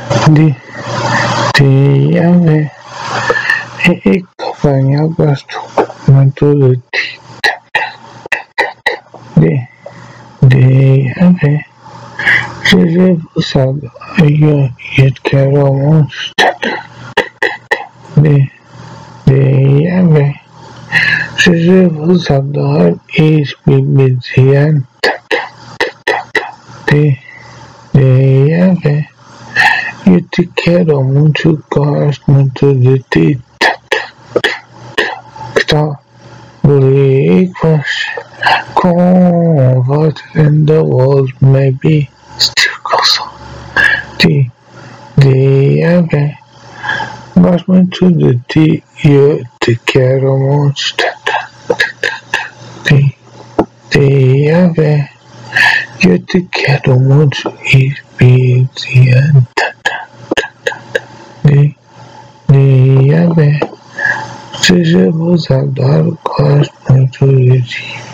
De ave e acompanha gosto muito de ti. De ave se sabe eu quero muito de ave se sabe experiência de ave eu te quero muito gosto muito de ti. Breakfast, comfort in the world maybe still goes on. The gosto muito de ti, eu te quero muito. The eu te quero muito experiente. The seja vos adoro, gosto muito de ti.